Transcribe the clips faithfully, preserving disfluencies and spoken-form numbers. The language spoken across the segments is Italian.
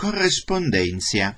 corrispondenzia.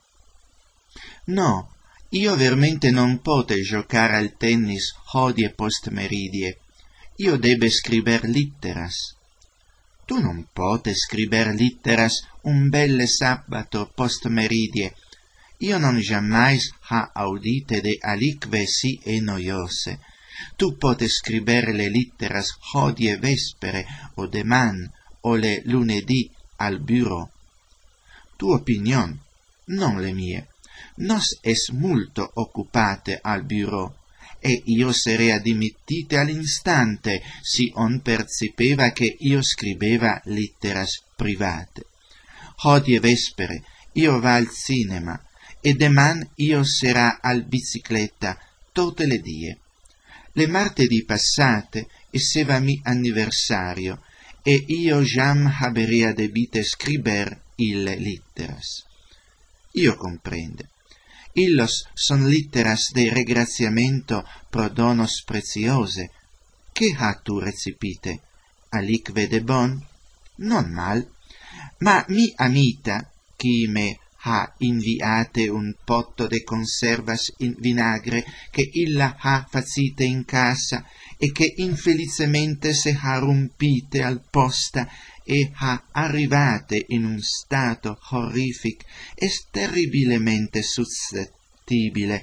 No, io veramente non pote giocare al tennis hodie post meridie. Io debe scriber litteras. Tu non pote scriber litteras un belle sabato post meridie. Io non jammais ha audite de alique si e noiose. Tu pote scriber le litteras hodie vespere o deman o le lunedì al bureau. Tu opinion, non le mie. Nos es multo occupate al bureau, e io serea dimittite all'instante si on percipeva che io scribeva litteras private. Hodie vespere io va al cinema, e deman io sera al bicicletta tote le die. Le martedì passate esseva mi anniversario, e io jam haberea debite scriber ille litteras. Io comprende. Illos son litteras de regraziamento pro donos preziose. Che ha tu recipite? Alique de bon? Non mal. Ma mi amita, chi me ha inviate un potto de conservas in vinagre che illa ha facite in casa e che infelicemente se ha rompite al posta e ha arrivate in un stato horrific es terribilemente suscettibile.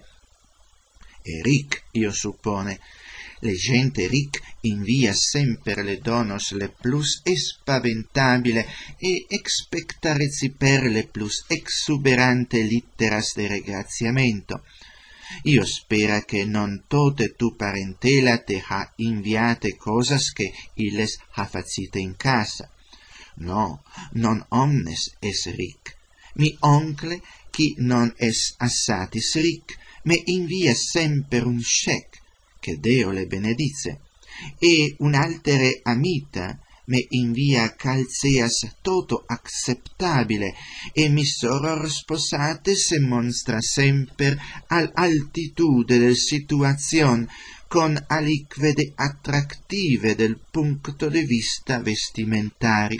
E ric, io suppone, le gente ric invia sempre le donos le plus espaventabile e expecta reciper le plus exuberante litteras de regraziamento. Io spera che non tote tu parentela te ha inviate cosas che illes ha facite in casa. No, non omnes es ric. Mi oncle, qui non es assatis ric, me invia semper un chèque, che Deo le benedice, e un'altere amita me invia calceas toto acceptabile, e mi soror sposate se monstra semper al altitude del situazion, con alique de attractive del puncto de vista vestimentari.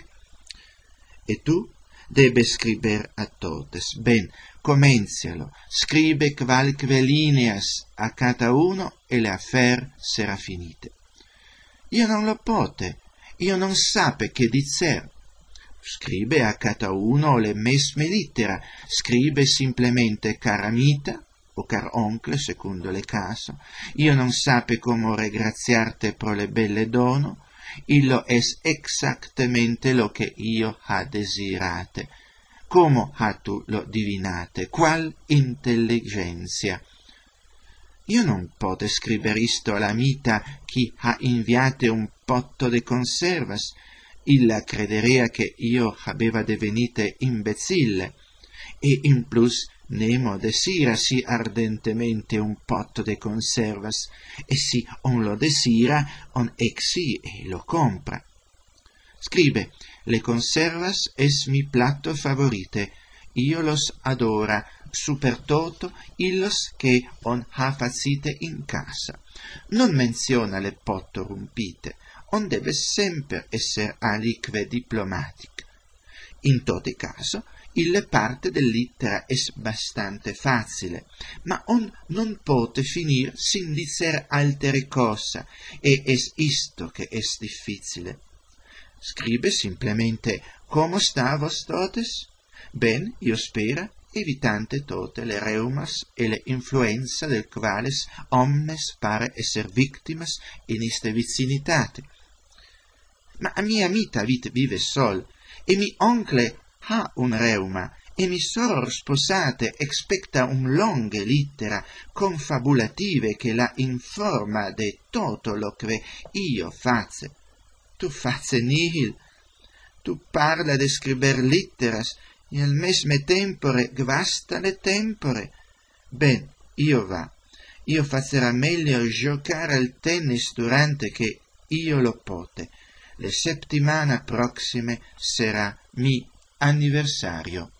E tu debe scriber a totes. Ben, comenzialo, scribe qualque lineas a cada uno e le affair sera finite. Io non lo pote, io non sape che dicer. Scribe a cada uno le mesme littera, scribe simplemente caramita o car oncle, secondo le caso. Io non sape como regraziarte pro le belle dono, illo es exactamente lo che io ha desirate. Como ha tu lo divinate? Qual intelligenzia? Io non pote scriber isto alla mita chi ha inviate un potto de conservas. Illa crederea che io habeva devenite imbecille, e in plus nemo desira si ardentemente un potto de conservas, e si on lo desira, on exi e lo compra. Scribe, le conservas es mi platto favorite, io los adora, super toto illos che on ha facite in casa. Non menziona le potto rompite, on deve sempre esser alique diplomatic. In tote caso, il parte del littera es bastante facile, ma on non pote finir sin dicer altere cosa, e es isto che es difficile. Scribe simplemente como sta vos totes? Ben, io spera, evitante tote le reumas e le influenza del quales omnes pare esser victimas in iste vicinitate. Ma mia amita vite vive sol, e mi oncle ha un reuma, e mi soror sposate expecta un longe littera confabulative che la informa de toto lo que io face. Tu face nihil, tu parla de scriber litteras, e al mesme tempore gvasta le tempore. Ben, io va, io facera meglio giocare al tennis durante che io lo pote. Le settimana proxime sarà mi anniversario.